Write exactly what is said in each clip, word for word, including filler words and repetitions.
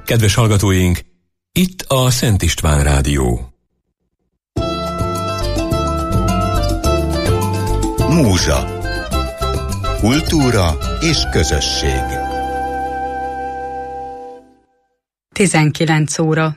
Kedves hallgatóink, itt a Szent István Rádió. Múzsa. Kultúra és közösség. tizenkilenc óra.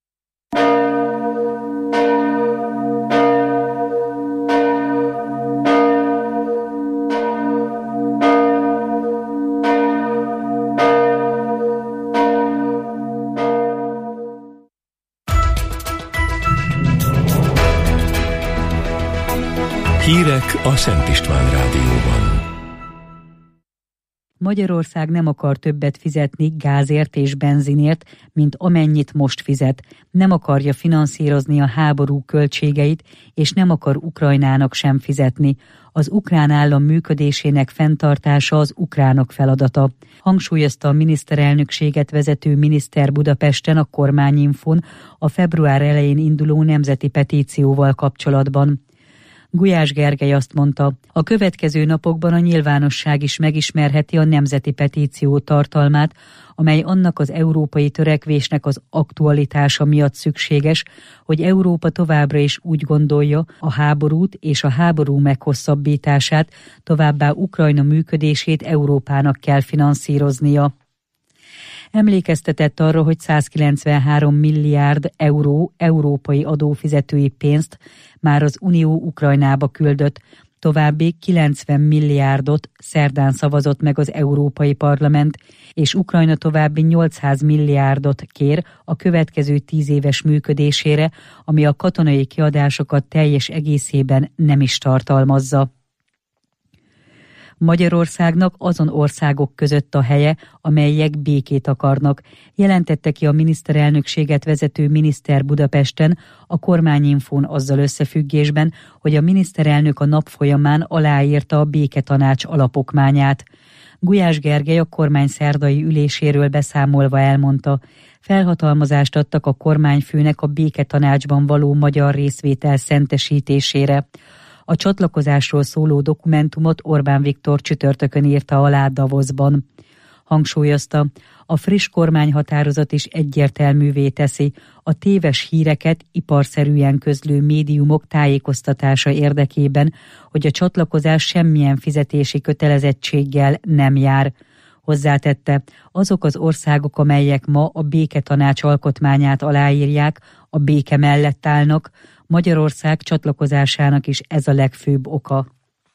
Hírek a Szent István Rádióban. Magyarország nem akar többet fizetni gázért és benzinért, mint amennyit most fizet. Nem akarja finanszírozni a háború költségeit, és nem akar Ukrajnának sem fizetni. Az ukrán állam működésének fenntartása az ukránok feladata. Hangsúlyozta a miniszterelnökséget vezető miniszter Budapesten a Kormányinfón a február elején induló nemzeti petícióval kapcsolatban. Gulyás Gergely azt mondta, a következő napokban a nyilvánosság is megismerheti a nemzeti petíció tartalmát, amely annak az európai törekvésnek az aktualitása miatt szükséges, hogy Európa továbbra is úgy gondolja, a háborút és a háború meghosszabbítását, továbbá Ukrajna működését Európának kell finanszíroznia. Emlékeztetett arra, hogy százkilencvenhárom milliárd euró európai adófizetői pénzt már az Unió Ukrajnába küldött, további kilencven milliárdot szerdán szavazott meg az Európai Parlament, és Ukrajna további nyolcszáz milliárdot kér a következő tíz éves működésére, ami a katonai kiadásokat teljes egészében nem is tartalmazza. Magyarországnak azon országok között a helye, amelyek békét akarnak, jelentette ki a miniszterelnökséget vezető miniszter Budapesten a Kormányinfón azzal összefüggésben, hogy a miniszterelnök a nap folyamán aláírta a béketanács alapokmányát. Gulyás Gergely a kormány szerdai üléséről beszámolva elmondta, felhatalmazást adtak a kormányfőnek a béketanácsban való magyar részvétel szentesítésére. A csatlakozásról szóló dokumentumot Orbán Viktor csütörtökön írta alá Davosban. Hangsúlyozta, a friss kormányhatározat is egyértelművé teszi, a téves híreket iparszerűen közlő médiumok tájékoztatása érdekében, hogy a csatlakozás semmilyen fizetési kötelezettséggel nem jár. Hozzátette, azok az országok, amelyek ma a béketanács alkotmányát aláírják, a béke mellett állnak, Magyarország csatlakozásának is ez a legfőbb oka.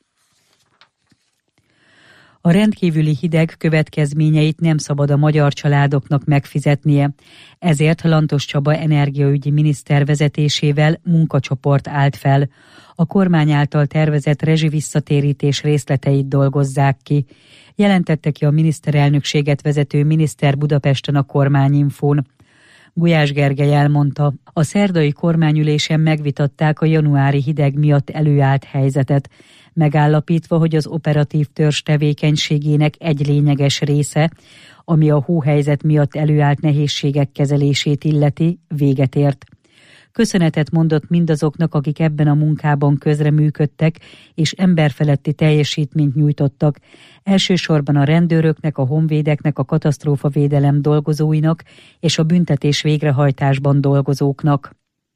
A rendkívüli hideg következményeit nem szabad a magyar családoknak megfizetnie, ezért Lantos Csaba energiaügyi miniszter vezetésével munkacsoport állt fel. A kormány által tervezett rezsivisszatérítés részleteit dolgozzák ki. Jelentette ki a miniszterelnökséget vezető miniszter Budapesten a Kormányinfón. Gulyás Gergely elmondta, a szerdai kormányülésen megvitatták a januári hideg miatt előállt helyzetet, megállapítva, hogy az operatív törzs tevékenységének egy lényeges része, ami a hóhelyzet miatt előállt nehézségek kezelését illeti, véget ért. Köszönetet mondott mindazoknak, akik ebben a munkában közreműködtek, és emberfeletti teljesítményt nyújtottak, elsősorban a rendőröknek, a honvédeknek, a katasztrófavédelem dolgozóinak és a büntetés végrehajtásban dolgozóknak.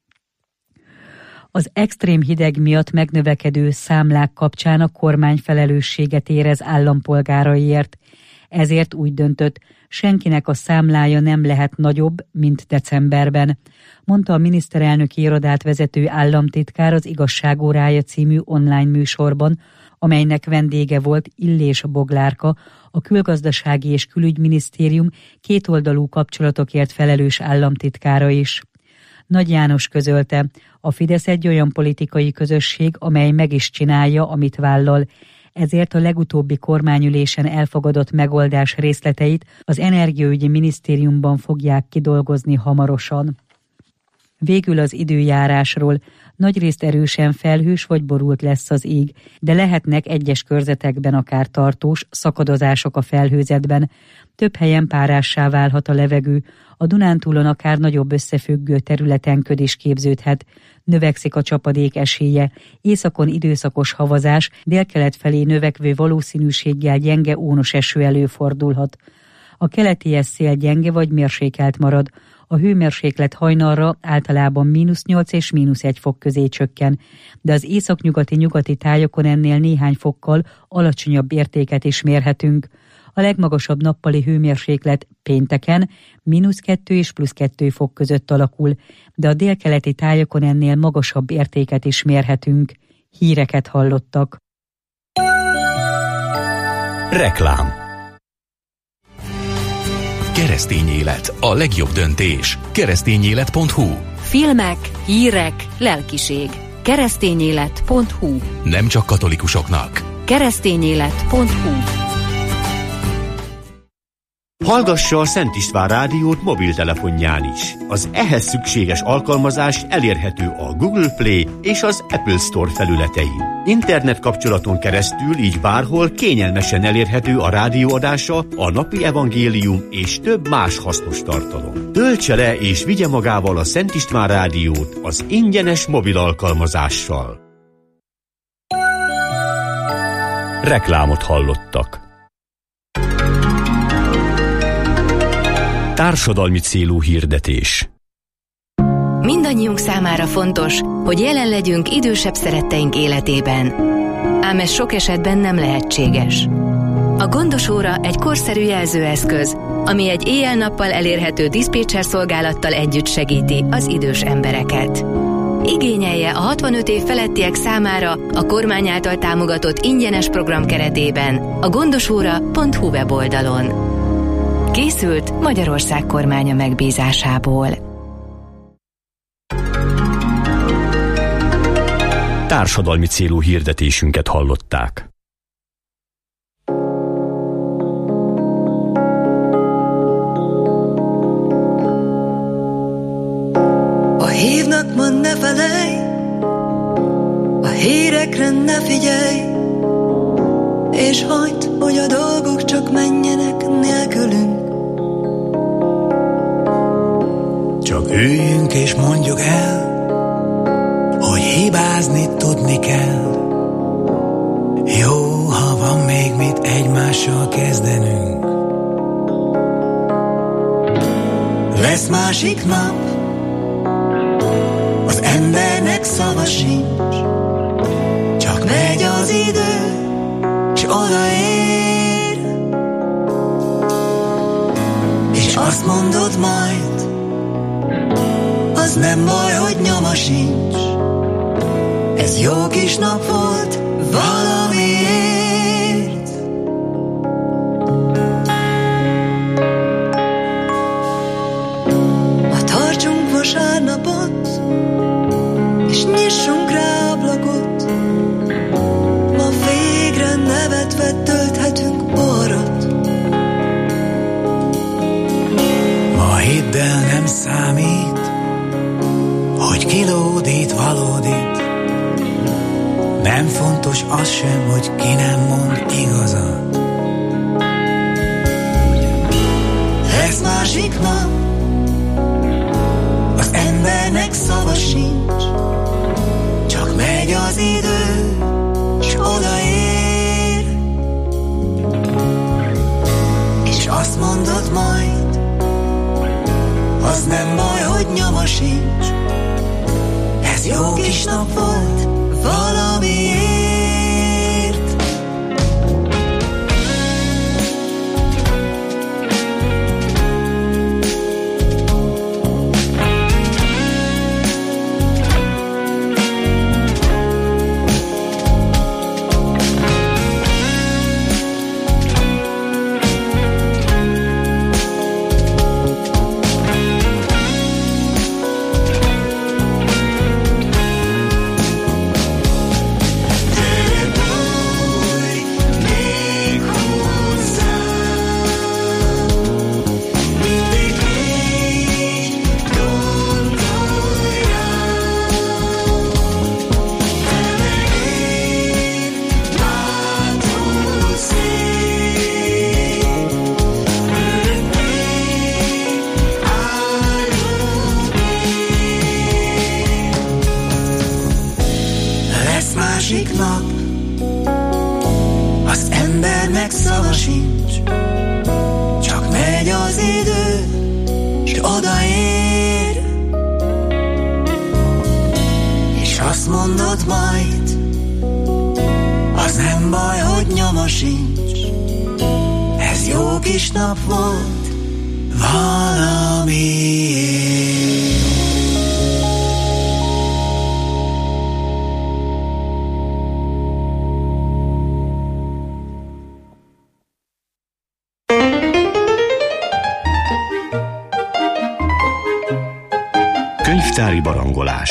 Az extrém hideg miatt megnövekedő számlák kapcsán a kormány felelősséget érez állampolgáraiért. Ezért úgy döntött, senkinek a számlája nem lehet nagyobb, mint decemberben, mondta a miniszterelnöki irodát vezető államtitkár az Igazságórája című online műsorban, amelynek vendége volt Illés Boglárka, a Külgazdasági és Külügyminisztérium kétoldalú kapcsolatokért felelős államtitkára is. Nagy János közölte, a Fidesz egy olyan politikai közösség, amely meg is csinálja, amit vállal, ezért a legutóbbi kormányülésen elfogadott megoldás részleteit az Energiaügyi Minisztériumban fogják kidolgozni hamarosan. Végül az időjárásról. Nagyrészt erősen felhős vagy borult lesz az ég, de lehetnek egyes körzetekben akár tartós szakadozások a felhőzetben. Több helyen párássá válhat a levegő, a Dunántúlon akár nagyobb összefüggő területen köd is képződhet. Növekszik a csapadék esélye, északon időszakos havazás, délkelet felé növekvő valószínűséggel gyenge ónos eső előfordulhat. A keleti szél gyenge vagy mérsékelt marad. A hőmérséklet hajnalra általában mínusz nyolc és mínusz egy fok közé csökken, de az északnyugati-nyugati tájakon ennél néhány fokkal alacsonyabb értéket is mérhetünk. A legmagasabb nappali hőmérséklet pénteken mínusz kettő és plusz kettő fok között alakul, de a délkeleti tájakon ennél magasabb értéket is mérhetünk. Híreket hallottak. Reklám. Keresztény élet, a legjobb döntés. keresztényélet pont hu. Filmek, hírek, lelkiség. keresztényélet pont hu. Nem csak katolikusoknak. keresztényélet pont hu. Hallgassa a Szent István rádiót mobiltelefonján is. Az ehhez szükséges alkalmazás elérhető a Google Play és az Apple Store felületein. Internet kapcsolaton keresztül így bárhol kényelmesen elérhető a rádióadása, a napi evangélium és több más hasznos tartalom. Töltse le és vigye magával a Szent István rádiót az ingyenes mobil alkalmazással. Reklámot hallottak. Társadalmi célú hirdetés. Mindannyiunk számára fontos, hogy jelen legyünk idősebb szeretteink életében. Ám ez sok esetben nem lehetséges. A Gondos Óra egy korszerű jelzőeszköz, ami egy éjjel-nappal elérhető diszpécser szolgálattal együtt segíti az idős embereket. Igényelje a hatvanöt év felettiek számára a kormány által támogatott ingyenes program keretében a gondosóra pont hu weboldalon. Készült Magyarország kormánya megbízásából. Társadalmi célú hirdetésünket hallották. Ha hívnak, ma ne felej, a hírekre ne figyelj, és hagyd, hogy a dolgok csak menjenek nélkülünk. Csak üljünk és mondjuk el, hogy hibázni tudni kell. Jó, ha van még mit egymással kezdenünk. Lesz másik nap, az embernek szava sincs, csak megy az idő, s odaér, és azt mondod majd, az nem baj, hogy nyoma sincs. Ez jó kis nap volt valamiért. Ma tartsunk vasárnapot, és nyissunk rá ablakot. Ma végre nevetve tölthetünk poharat. Ma hidd el, nem számít, hogy kilódít, valódít. Nem fontos az sem, hogy ki nem mond igazat. Lesz másik nap, az embernek szava sincs, csak megy az idő, s odaér, és azt mondod majd, az nem baj, hogy nyoma sincs. Ez jó kis nap volt valamiért. azt mondod majd, az nem baj, hogy nyoma sincs. Ez jó kis nap volt valamiért. Könyvtári barangolás.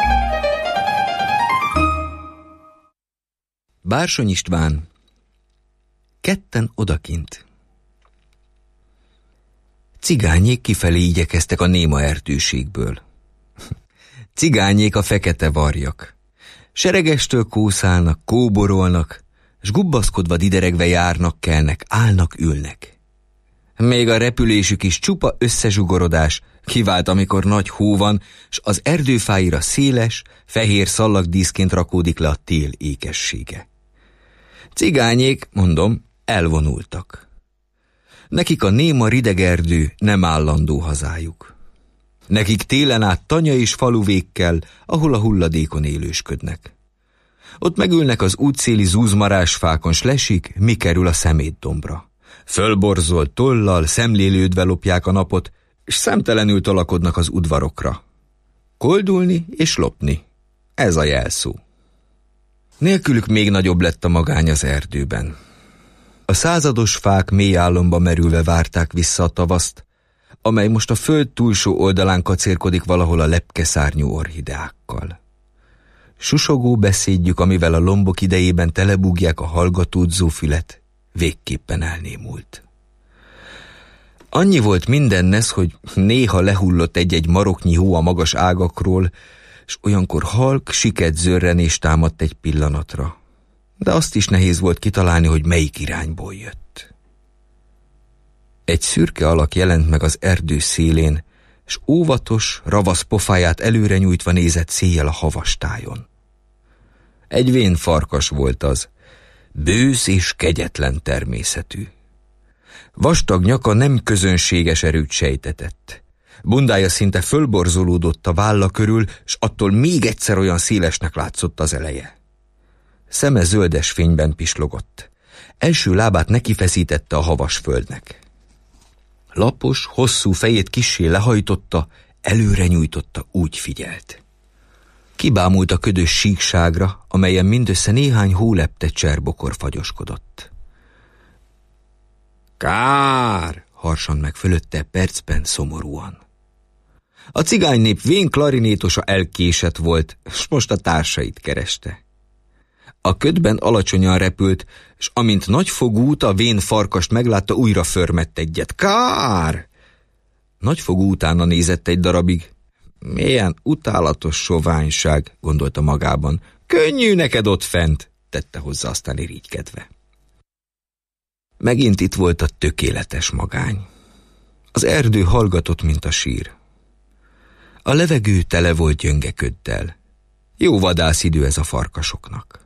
Bársony István. Ketten odakint. Cigányék kifelé igyekeztek a néma erdőségből. Cigányék a fekete varjak. Seregestől kószálnak, kóborolnak, s gubbaszkodva dideregve járnak, kelnek, állnak, ülnek. Még a repülésük is csupa összezsugorodás, kivált, amikor nagy hó van, s az erdőfáira széles, fehér szallagdíszként rakódik le a tél ékessége. Cigányék, mondom, elvonultak. Nekik a néma rideg erdő nem állandó hazájuk. Nekik télen át tanya és faluvékkel, ahol a hulladékon élősködnek. Ott megülnek az útszéli zúzmarásfákon, s lesik, mi kerül a szemétdombra. Fölborzolt tollal, szemlélődve lopják a napot, és szemtelenül tolakodnak az udvarokra. Koldulni és lopni. Ez a jelszó. Nélkülük még nagyobb lett a magány az erdőben. A százados fák mély álomba merülve várták vissza a tavaszt, amely most a föld túlsó oldalán kacérkodik valahol a lepkeszárnyú orchideákkal. Susogó beszédjük, amivel a lombok idejében telebúgják a hallgatódzó fület, végképpen elnémult. Annyi volt mindennesz, hogy néha lehullott egy-egy maroknyi hó a magas ágakról, s olyankor halk, siket zörrenés támadt egy pillanatra. De azt is nehéz volt kitalálni, hogy melyik irányból jött. Egy szürke alak jelent meg az erdő szélén, s óvatos, ravasz pofáját előre nyújtva nézett széjjel a havastájon. Egy vén farkas volt az, bősz és kegyetlen természetű. Vastag nyaka nem közönséges erőt sejtetett. Bundája szinte fölborzolódott a válla körül, s attól még egyszer olyan szélesnek látszott az eleje. Szeme zöldes fényben pislogott. Első lábát nekifeszítette a havas földnek. Lapos, hosszú fejét kissé lehajtotta, előre nyújtotta, úgy figyelt. Kibámult a ködös síkságra, amelyen mindössze néhány hólepte cserbokor fagyoskodott. Kár! Harsant meg fölötte percben szomorúan. A cigánynép vén klarinétosa elkésett volt, s most a társait kereste. A ködben alacsonyan repült, s amint nagyfogút a vén farkast meglátta, újra förmett egyet. Kár! Nagyfogú utána nézett egy darabig. Milyen utálatos soványság, gondolta magában. Könnyű neked ott fent, tette hozzá aztán irigykedve. Megint itt volt a tökéletes magány. Az erdő hallgatott, mint a sír. A levegő tele volt gyönge köddel. Jó vadászidő ez a farkasoknak.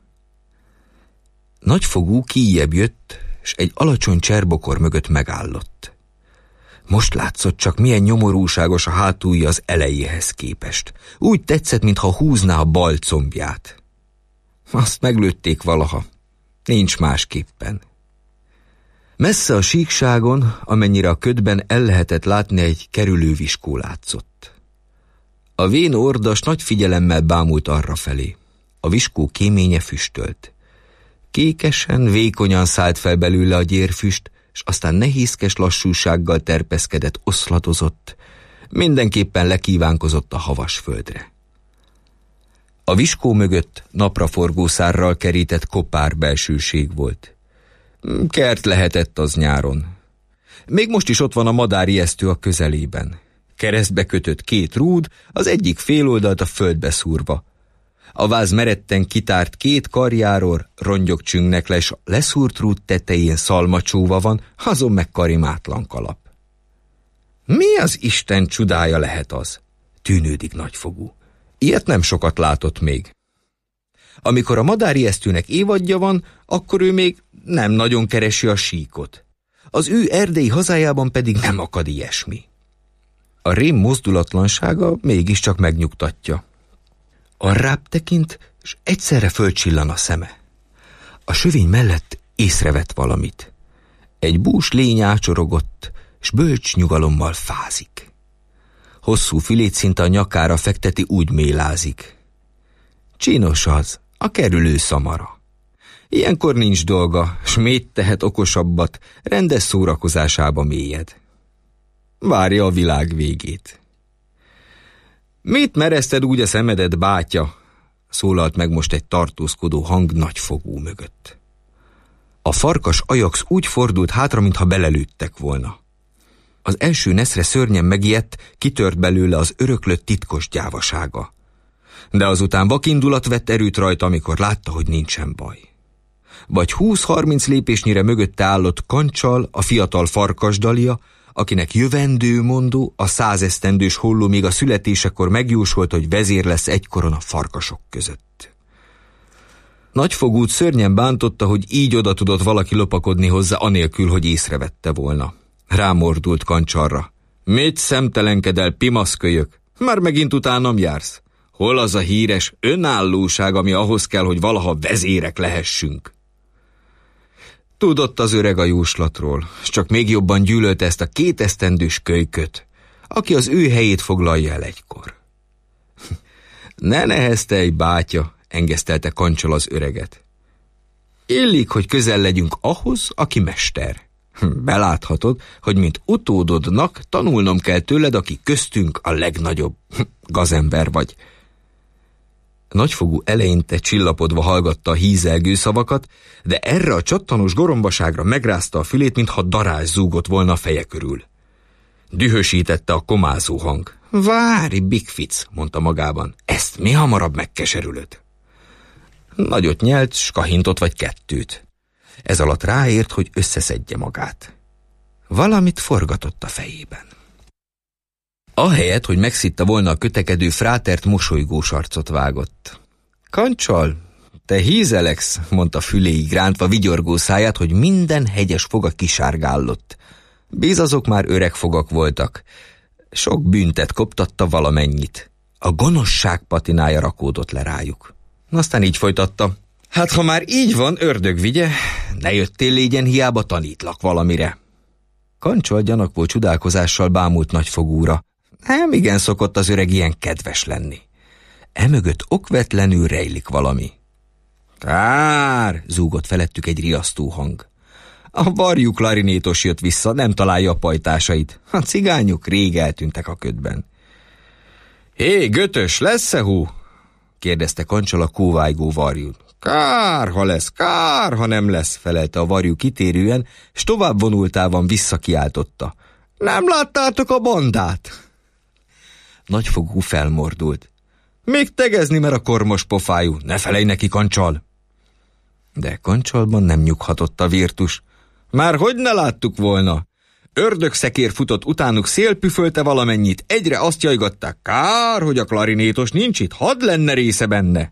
Nagyfogú kijjebb jött, s egy alacsony cserbokor mögött megállott. Most látszott csak, milyen nyomorúságos a hátulja az elejéhez képest. Úgy tetszett, mintha húzná a bal combját. Azt meglőtték valaha. Nincs másképpen. Messze a síkságon, amennyire a ködben el lehetett látni, egy kerülő viskó látszott. A vén ordas nagy figyelemmel bámult arrafelé. A viskó kéménye füstölt. Kékesen, vékonyan szállt fel belőle a gyérfüst, s aztán nehézkes lassúsággal terpeszkedett, oszladozott, mindenképpen lekívánkozott a havas földre. A viskó mögött napraforgó szárral kerített kopár belsőség volt. Kert lehetett az nyáron. Még most is ott van a madárijesztő a közelében. Keresztbe kötött két rúd, az egyik féloldalt a földbe szúrva. A váz meretten kitárt két karjáról rongyok csüngnek le, és a leszúrt rúd tetején szalmacsóva van, azon meg karimátlan kalap. Mi az Isten csodája lehet az? Tűnődik Nagyfogú. Ilyet nem sokat látott még. Amikor a madárijesztőnek évadja van, akkor ő még nem nagyon keresi a síkot. Az ő erdei hazájában pedig nem akad ilyesmi. A rém mozdulatlansága mégiscsak megnyugtatja. arrább tekint, és egyszerre fölcsillan a szeme. A sövény mellett észrevett valamit. Egy bús lény ácsorogott, s bölcs nyugalommal fázik. Hosszú fülét szinte a nyakára fekteti, úgy mélázik. Csinos az, a kerülő szamara. Ilyenkor nincs dolga, s mit tehet okosabbat, rendes szórakozásába mélyed. Várja a világ végét. Mit mereszted úgy a szemedet, bátya? Szólalt meg most egy tartózkodó hang nagyfogú mögött. A farkas Ajax úgy fordult hátra, mintha belelőttek volna. Az első neszre szörnyen megijedt, kitört belőle az öröklött titkos gyávasága. De azután vakindulat vett erőt rajta, amikor látta, hogy nincsen baj. Vagy húsz-harminc lépésnyire mögötte állott Kancsal, a fiatal farkasdalja, akinek jövendőmondó, a százesztendős holló még a születésekor megjósolt, hogy vezér lesz egykoron a farkasok között. Nagyfogút szörnyen bántotta, hogy így oda tudott valaki lopakodni hozzá, anélkül, hogy észrevette volna. Rámordult Kancsalra. Mit szemtelenkedel, pimaszkölyök? Már megint utánam jársz? Hol az a híres önállóság, ami ahhoz kell, hogy valaha vezérek lehessünk? Tudott az öreg a jóslatról, s csak még jobban gyűlölte ezt a kétesztendős kölyköt, aki az ő helyét foglalja el egykor. Ne neheztelj, bátya, engesztelte Kancsal az öreget. Illik, hogy közel legyünk ahhoz, aki mester. Beláthatod, hogy mint utódodnak tanulnom kell tőled, aki köztünk a legnagyobb gazember vagy. Nagyfogú eleinte csillapodva hallgatta a hízelgő szavakat, de erre a csattanos gorombaságra megrázta a fülét, mintha darázs zúgott volna a feje körül. Dühösítette a komázó hang. Várj, Big Fitz, mondta magában, ezt mi hamarabb megkeserülöd. Nagyot nyelt, s kahintott vagy kettőt. Ez alatt ráért, hogy összeszedje magát. Valamit forgatott a fejében. Ahelyett, hogy megszitta volna a kötekedő frátert, mosolygós arcot vágott. Kancsal, te hízeleksz, mondta füléig rántva vigyorgó száját, hogy minden hegyes foga kisárgállott. Bíz azok már öreg fogak voltak. Sok büntet koptatta valamennyit. A gonoszság patinája rakódott le rájuk. Aztán így folytatta. Hát ha már így van, ördög vigye, ne jöttél légyen, hiába tanítlak valamire. Kancsal gyanakvó csodálkozással bámult Nagyfogúra. Nem igen szokott az öreg ilyen kedves lenni. Emögött okvetlenül rejlik valami. Kár, zúgott felettük egy riasztó hang. A varjú klarinétos jött vissza, nem találja a pajtásait. A cigányok rég eltűntek a ködben. Hé, Götös, lesz-e hú? kérdezte Kancsal a kóvájgó varjút. Kár, ha lesz, kár, ha nem lesz, felelte a varjú kitérően, s tovább vonultában visszakiáltotta. Nem láttátok a bandát? Nagyfogú felmordult. Még tegezni mer a kormos pofájú, ne felejj neki, Kancsal! De Kancsalban nem nyughatott a virtus. Már hogy ne láttuk volna? Ördögszekér futott utánuk, szélpüfölte valamennyit, egyre azt jajgatták, kár, hogy a klarinétos nincs itt, hadd lenne része benne.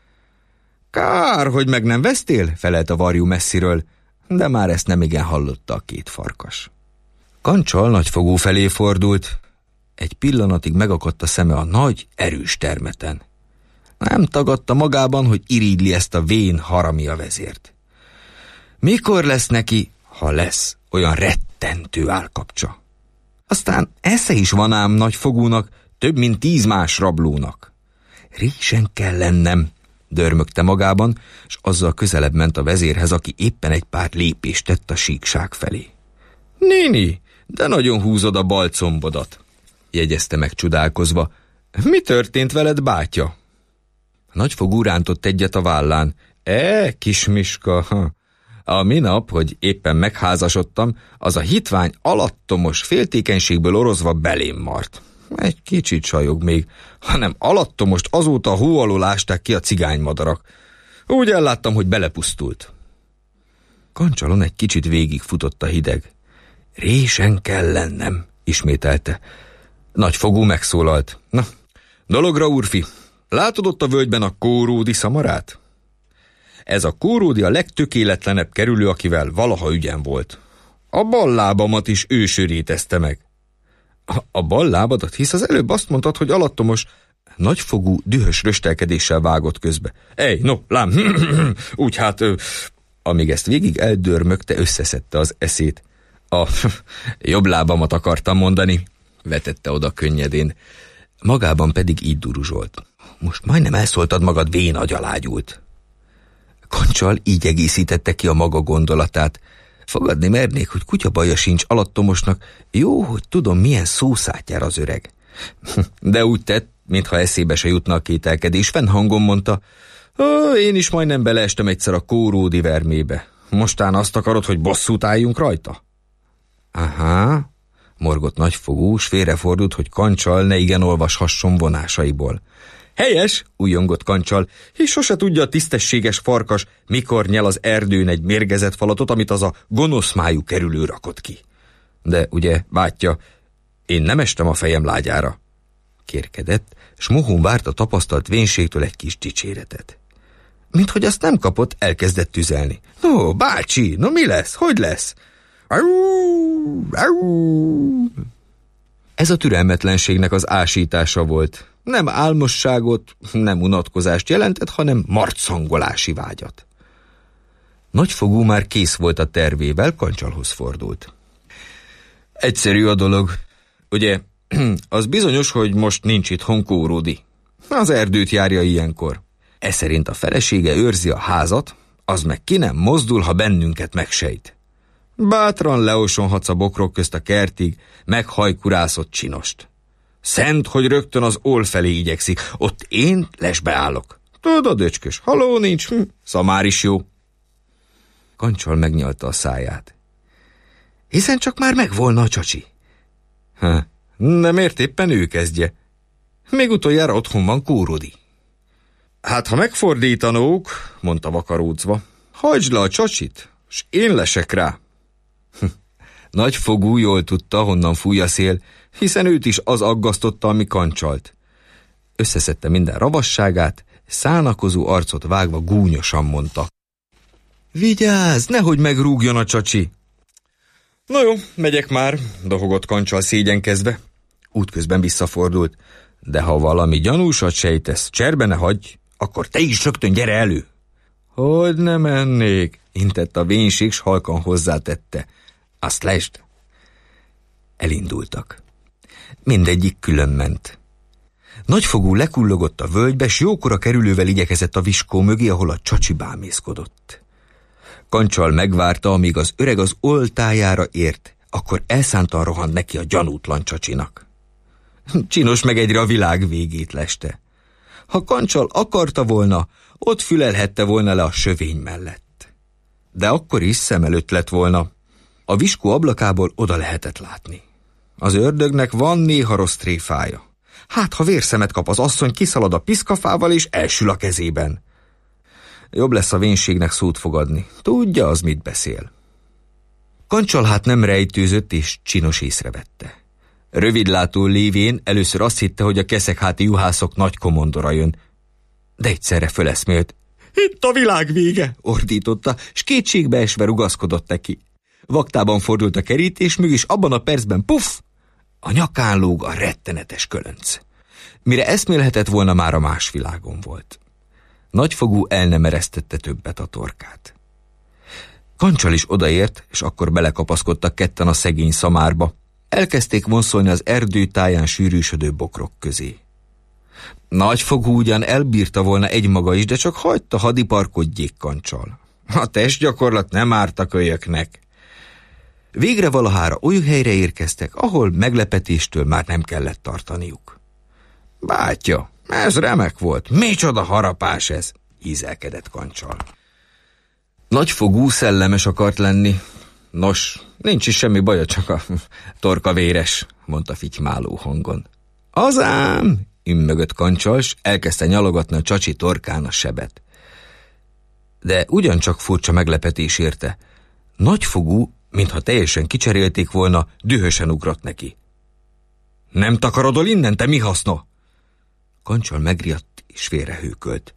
Kár, hogy meg nem vesztél, felelt a varjú messziről, de már ezt nem igen hallotta a két farkas. Kancsal Nagyfogú felé fordult. Egy pillanatig megakadt a szeme a nagy, erős termeten. Nem tagadta magában, hogy irigyli ezt a vén haramia vezért. Mikor lesz neki, ha lesz, olyan rettentő állkapcsa? Aztán esze is van ám Nagyfogúnak, több mint tíz más rablónak. Résen kell lennem, dörmögte magában, és azzal közelebb ment a vezérhez, aki éppen egy pár lépést tett a síkság felé. Néni, de nagyon húzod a bal combodat, jegyezte meg csodálkozva. Mi történt veled, bátya? Nagyfogú rántott egyet a vállán. E, kismiska, ha. A minap, hogy éppen megházasodtam, az a hitvány alattomos féltékenységből orozva belém mart. Egy kicsit sajog még, hanem alattomost azóta a hó alól ásták ki a cigánymadarak. Úgy elláttam, hogy belepusztult. Kancsalon egy kicsit végigfutott a hideg. Résen kell lennem, ismételte. Nagyfogú megszólalt. Na, dologra, úrfi, látod ott a völgyben a kóródi szamarát? Ez a kóródi a legtökéletlenebb kerülő, akivel valaha ügyem volt. A bal lábamat is ő sörétezte meg. A, a bal lábadat, hisz az előbb azt mondtad, hogy alattomos... Nagyfogú, dühös röstelkedéssel vágott közbe. Ej, no, lám, úgy hát, amíg ezt végig eldörmögte, összeszedte az eszét. A jobb lábamat akartam mondani, vetette oda könnyedén. Magában pedig így duruzsolt. Most majdnem elszóltad magad, vén agyalágyult. Kancsal így egészítette ki a maga gondolatát. Fogadni mernék, hogy kutya baja sincs alattomosnak, jó, hogy tudom, milyen szószát jár az öreg. De úgy tett, mintha eszébe se jutna a kételkedés, fennhangon mondta, én is majdnem beleestem egyszer a kóródi vermébe. Mostán azt akarod, hogy bosszút álljunk rajta? Aha, morgott Nagyfogú, s félrefordult, hogy Kancsal ne igen olvashasson vonásaiból. Helyes, újjongott Kancsal, és sose tudja a tisztességes farkas, mikor nyel az erdőn egy mérgezett falatot, amit az a gonosz májú kerülő rakott ki. De ugye, bátyja, én nem estem a fejem lágyára. Kérkedett, s mohón várt a tapasztalt vénségtől egy kis dicséretet. Minthogy azt nem kapott, elkezdett tüzelni. No, bácsi, no mi lesz? Hogy lesz? Au, au. Ez a türelmetlenségnek az ásítása volt. Nem álmosságot, nem unatkozást jelentett, hanem marcangolási vágyat. Nagyfogú már kész volt a tervével, Kancsalhoz fordult. Egyszerű a dolog. Ugye, az bizonyos, hogy most nincs itthon Kóródi. Az erdőt járja ilyenkor. E szerint a felesége őrzi a házat, az meg ki nem mozdul, ha bennünket megsejt. Bátran leosonhatsz a bokrok közt a kertig, meghajkurászott csinost. Szent, hogy rögtön az ól felé igyekszik, ott én lesbe állok. Tudod, öcskös, haló nincs, hm, szamár is jó. Kancsal megnyalta a száját. Hiszen csak már megvolna a csacsi. Ha, nem ért éppen ő kezdje. Még utoljára otthon van Kóródi. Hát, ha megfordítanók, mondta vakarócva, hajtsd le a csacsit, s én lesek rá. Nagyfogú jól tudta, honnan fúj a szél, hiszen őt is az aggasztotta, ami Kancsalt. Összeszedte minden ravasságát, szánakozó arcot vágva gúnyosan mondta. Vigyázz, nehogy megrúgjon a csacsi! No jó, megyek már, dohogott Kancsal szégyenkezve. Útközben visszafordult. De ha valami gyanúsat sejtesz, cserbe ne hagyj, akkor te is rögtön gyere elő. Hogy nem mennék, intett a vénség, s halkan hozzátette. Azt lesd. Elindultak. Mindegyik külön ment. Nagyfogú lekullogott a völgybe, s jókora kerülővel igyekezett a viskó mögé, ahol a csacsi bámészkodott. Kancsal megvárta, amíg az öreg az oltájára ért, akkor elszántan rohant neki a gyanútlan csacsinak. Csinos meg egyre a világ végét leste. Ha Kancsal akarta volna, ott fülelhette volna le a sövény mellett. De akkor is szem előtt lett volna. A viskó ablakából oda lehetett látni. Az ördögnek van néha rossz tréfája. Hát, ha vérszemet kap, az asszony kiszalad a piszkafával és elsül a kezében. Jobb lesz a vénségnek szót fogadni. Tudja az, mit beszél. Kancsal hát nem rejtőzött, és Csinos észrevette. Rövidlátó lévén először azt hitte, hogy a keszekháti juhászok nagy komondora jön. De egyszerre föleszmélt. Itt a világ vége, ordította, s kétségbeesve rugaszkodott neki. Vaktában fordult a kerítés mögé, és abban a percben puff! A nyakán lóg a rettenetes kölönc. Mire eszmélhetett volna, már a más világon volt. Nagyfogú el nem eresztette többet a torkát. Kancsal is odaért, és akkor belekapaszkodtak ketten a szegény szamárba. Elkezdték vonszolni az erdő táján sűrűsödő bokrok közé. Nagyfogú ugyan elbírta volna egymaga is, de csak hagyta hadiparkodjék Kancsal. A testgyakorlat nem árt a kölyöknek. Végre valahára olyan helyre érkeztek, ahol meglepetéstől már nem kellett tartaniuk. Bátya, ez remek volt, micsoda harapás ez, ízelkedett Kancsal. Nagyfogú szellemes akart lenni. Nos, nincs is semmi baja, csak a torka véres, mondta fitymáló hangon. Azám, ümmögött Kancsal, s elkezdte nyalogatni a csacsi torkán a sebet. De ugyancsak furcsa meglepetés érte. Nagyfogú, mintha teljesen kicserélték volna, dühösen ugrott neki. Nem takarodol innen, te mi haszna? Kancsal megriadt és félrehőkölt.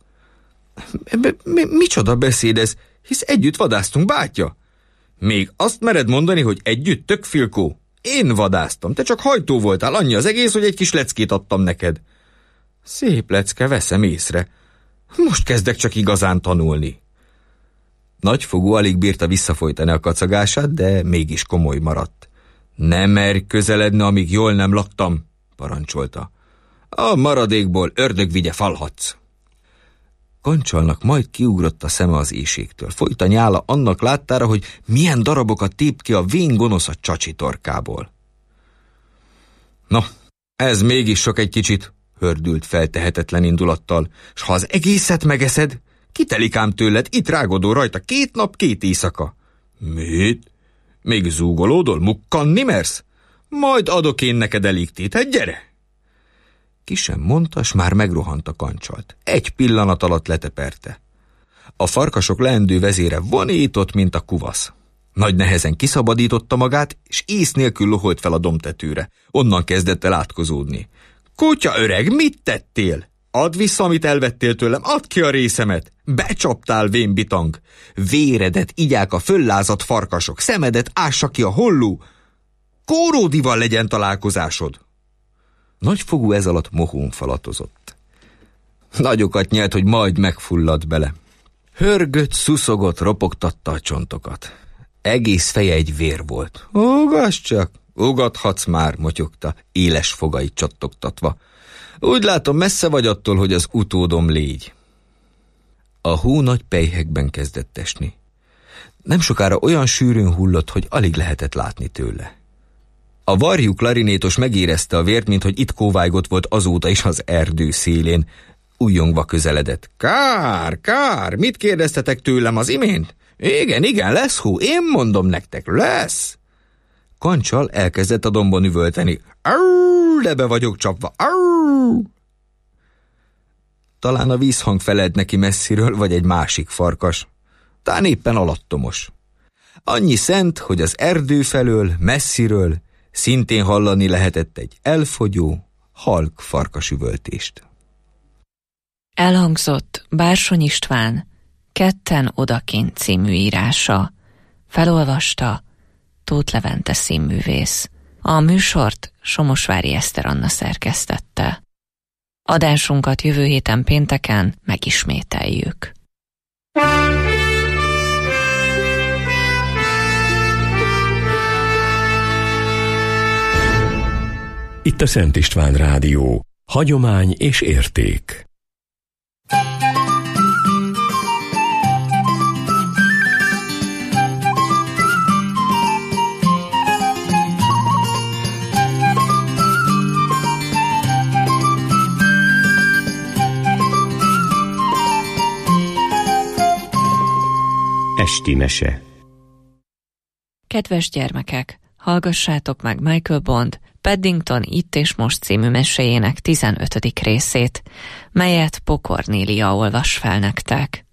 Micsoda beszéd ez, hisz együtt vadásztunk, bátya? Még azt mered mondani, hogy együtt, tök filkó? Én vadáztam, te csak hajtó voltál, annyi az egész, hogy egy kis leckét adtam neked. Szép lecke, veszem észre. Most kezdek csak igazán tanulni. Nagyfogú alig bírta visszafolytani a kacagását, de mégis komoly maradt. Nem merj közeledni, amíg jól nem laktam, parancsolta. A maradékból ördög vigye falhatsz. Kancsalnak majd kiugrott a szeme az éhségtől. Folyt a nyála annak láttára, hogy milyen darabokat tép ki a vén gonosz a csacsi torkából. No, ez mégis sok egy kicsit, hördült fel tehetetlen indulattal, s ha az egészet megeszed, kitelik ám tőled, itt rágodó rajta két nap, két éjszaka. Mit? Még zúgolódol, mukkanni mersz? Majd adok én neked elég tétet, gyere! Ki sem mondta, s már megrohant a kancsalt. Egy pillanat alatt leteperte. A farkasok leendő vezére vonított, mint a kuvasz. Nagy nehezen kiszabadította magát, és ész nélkül loholt fel a dombtetőre. Onnan kezdett el átkozódni. Kutya öreg, mit tettél? Add vissza, amit elvettél tőlem, add ki a részemet! Becsaptál, vénbitang! Véredet igyák a föllázadt farkasok, szemedet ássa ki a holló! Kóródival legyen találkozásod! Nagyfogú ez alatt mohón falatozott. Nagyokat nyelt, hogy majd megfulladt bele. Hörgött, szuszogott, ropogtatta a csontokat. Egész feje egy vér volt. Ugass csak, ugathatsz már, motyogta, éles fogait csattogtatva. Úgy látom, messze vagy attól, hogy az utódom légy. A hó nagy pelyhekben kezdett esni. Nem sokára olyan sűrűn hullott, hogy alig lehetett látni tőle. A varjú klarinétos megérezte a vért, minthogy itt kóvájgott volt azóta is az erdő szélén. Újjongva közeledett. Kár, kár, mit kérdeztetek tőlem az imént? Igen, igen, lesz hó, én mondom nektek, lesz. Kancsal elkezdett a dombon üvölteni. Arr, de be vagyok csapva, arr. Talán a vízhang felelt neki messziről, vagy egy másik farkas. Talán éppen alattomos. Annyi szent, hogy az erdő felől, messziről szintén hallani lehetett egy elfogyó, halk farkasüvöltést. Elhangzott Bársony István Ketten odakint című írása. Felolvasta Tóth Levente színművész. A műsort Somosvári Eszter Anna szerkesztette. Adásunkat jövő héten pénteken megismételjük. Itt a Szent István Rádió. Hagyomány és érték. Esti mese. Kedves gyermekek, hallgassátok meg Michael Bond Paddington Itt és Most című meséjének tizenötödik részét, melyet Pokornélia olvas fel nektek.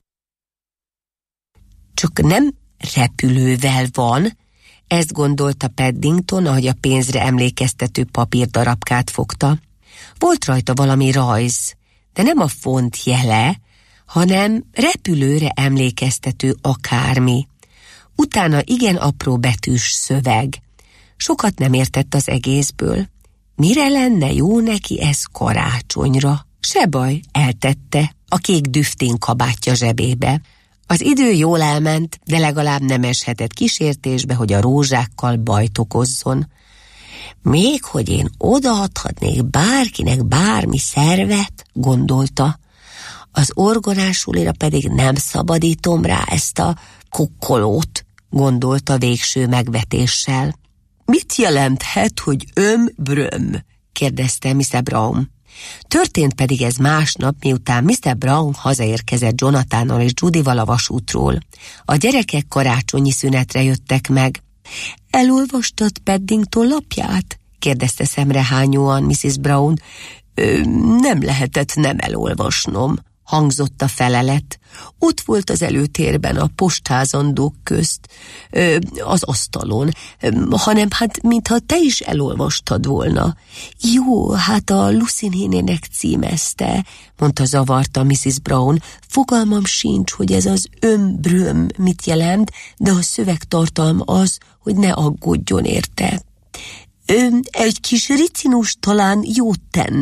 Csak nem repülővel van, ezt gondolta Paddington, ahogy a pénzre emlékeztető papírdarabkát fogta. Volt rajta valami rajz, de nem a font jele, hanem repülőre emlékeztető akármi. Utána igen apró betűs szöveg. Sokat nem értett az egészből. Mire lenne jó neki ez karácsonyra? Se baj, eltette a kék düftén kabátja zsebébe. Az idő jól elment, de legalább nem eshetett kísértésbe, hogy a rózsákkal bajt okozzon. Még hogy én odaadhatnék bárkinek bármi szervet, gondolta. Az orgonásúlira pedig nem szabadítom rá ezt a kukkolót, gondolta végső megvetéssel. Mit jelenthet, hogy öm-bröm? kérdezte mister Brown. Történt pedig ez másnap, miután mister Brown hazaérkezett Jonathannal és Judyval a vasútról. A gyerekek karácsonyi szünetre jöttek meg. Elolvastad Paddington lapját? kérdezte szemrehányóan missus Brown. Ö, nem lehetett nem elolvasnom, hangzott a felelet. Ott volt az előtérben a postházandók közt, ö, az asztalon, ö, hanem hát mintha te is elolvastad volna. Jó, hát a Lucy nénének címezte, mondta zavarta missus Brown. Fogalmam sincs, hogy ez az ömbröm mit jelent, de a szövegtartalma az, hogy ne aggódjon érte. Ö, egy kis ricinus talán jót tenne,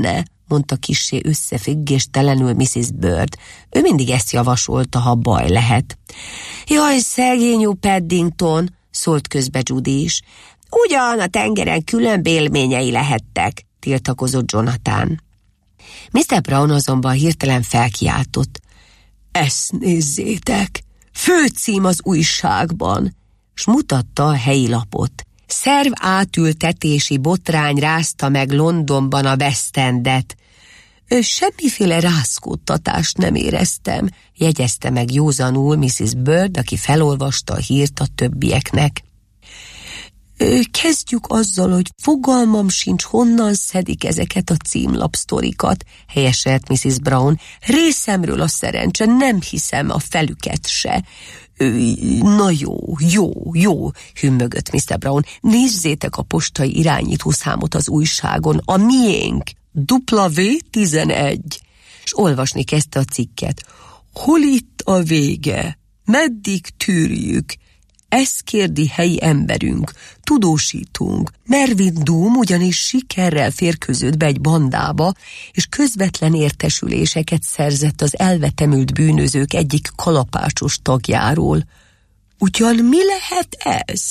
mondta kissé összefüggéstelenül missziz Bird. Ő mindig ezt javasolta, ha baj lehet. Jaj, szegényú Paddington, szólt közbe Judy is. Ugyan a tengeren különb élményei lehettek, tiltakozott Jonathan. miszter Brown azonban hirtelen felkiáltott. Ezt nézzétek, főcím az újságban, s mutatta a helyi lapot. Szerv átültetési botrány rázta meg Londonban a West Endet. Semmiféle rázkódtatást nem éreztem, jegyezte meg józanul missziz Bird, aki felolvasta a hírt a többieknek. Kezdjük azzal, hogy fogalmam sincs, honnan szedik ezeket a címlapsztorikat, helyeselt missziz Brown. Részemről a szerencse, nem hiszem a felüket se. Na jó, jó, jó, hümmögött miszter Brown. Nézzétek a postai irányítószámot az újságon, a miénk, dupla vé tizenegy. És olvasni kezdte a cikket. Hol itt a vége? Meddig tűrjük? Ezt kérdi helyi emberünk, tudósítunk. Mervyn Doom ugyanis sikerrel férkőzött be egy bandába, és közvetlen értesüléseket szerzett az elvetemült bűnözők egyik kalapácsos tagjáról. Ugyan mi lehet ez?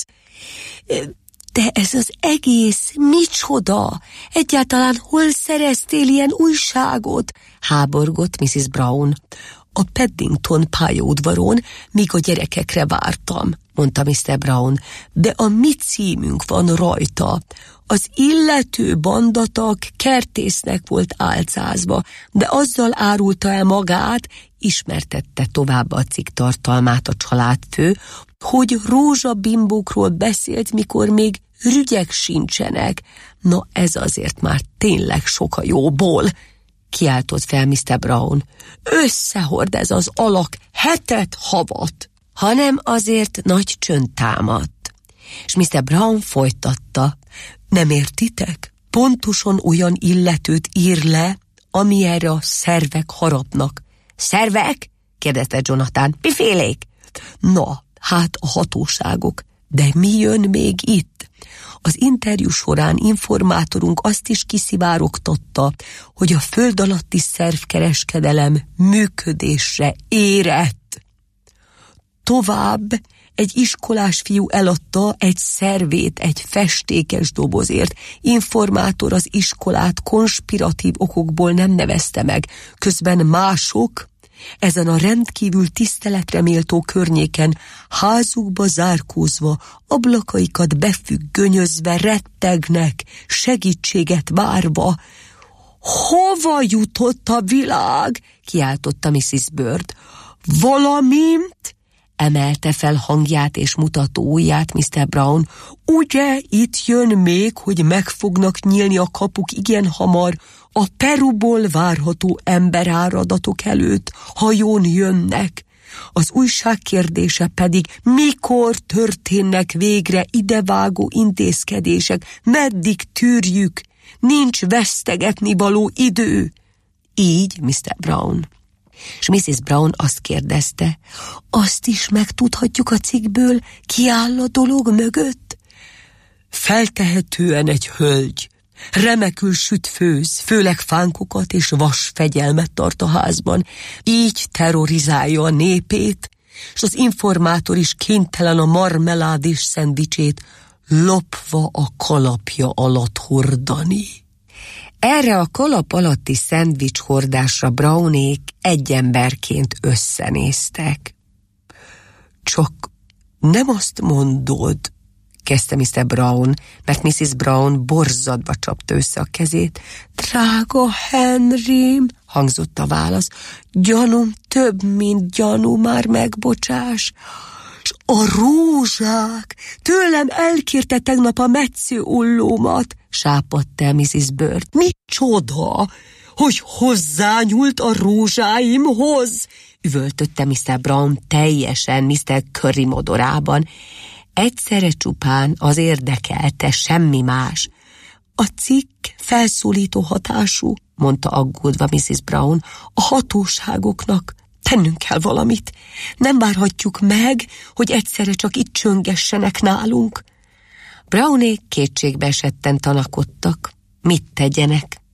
De ez az egész micsoda? Egyáltalán hol szereztél ilyen újságot? Háborgott missziz Brown. A Paddington pályaudvaron, míg a gyerekekre vártam, mondta miszter Brown, de a mi címünk van rajta. Az illető bandatag kertésznek volt álcázva, de azzal árulta el magát, ismertette tovább a cikk tartalmát a családfő, hogy rózsabimbókról beszélt, mikor még rügyek sincsenek. Na ez azért már tényleg sok a jóból, kiáltott fel miszter Brown. Összehord ez az alak hetet havat, hanem azért nagy csönd támadt. És miszter Brown folytatta. Nem értitek? Pontosan olyan illetőt ír le, ami erre a szervek harapnak. Szervek? kérdezte Jonathan. Mifélék? Na, hát a hatóságok. De mi jön még itt? Az interjú során informátorunk azt is kiszivárogtatta, hogy a föld alatti szervkereskedelem működésre érett. Tovább egy iskolás fiú eladta egy szervét egy festékes dobozért. Informátor az iskolát konspiratív okokból nem nevezte meg, közben mások ezen a rendkívül tiszteletre méltó környéken házukba zárkózva, ablakaikat befüggönyözve rettegnek, segítséget várva. Hova jutott a világ? Kiáltotta missziz Bird. Valamint, emelte fel hangját és mutató ujját miszter Brown. Ugye itt jön még, hogy meg fognak nyílni a kapuk igen hamar a Peruból várható emberáradatok előtt, hajón jönnek. Az újság kérdése pedig, mikor történnek végre idevágó intézkedések, meddig tűrjük, nincs vesztegetni való idő. Így miszter Brown. És missziz Brown azt kérdezte, azt is megtudhatjuk a cikkből, ki áll a dolog mögött? Feltehetően egy hölgy. Remekül süt főz, főleg fánkokat és vas fegyelmet tart a házban. Így terrorizálja a népét, és az informátor is kénytelen a marmeládés szendvicsét lopva a kalapja alatt hordani. Erre a kalap alatti szendvics hordásra Brownék egy emberként összenéztek. Csak nem azt mondod, kezdte miszter Brown, mert missziz Brown borzadva csapta össze a kezét. Drága Henrym, hangzott a válasz, gyanúm több, mint gyanú, már megbocsás. S a rózsák, tőlem elkérte tegnap a metsző ollómat, sápadt el missziz Bird. Mi csoda, hogy hozzányúlt a rózsáimhoz, üvöltötte miszter Brown teljesen miszter Curry modorában. Egyszerre csupán az érdekelte, semmi más. A cikk felszólító hatású, mondta aggódva missziz Brown, a hatóságoknak tennünk kell valamit. Nem várhatjuk meg, hogy egyszerre csak itt csöngessenek nálunk. Brownék kétségbe esetten tanakodtak. Mit tegyenek?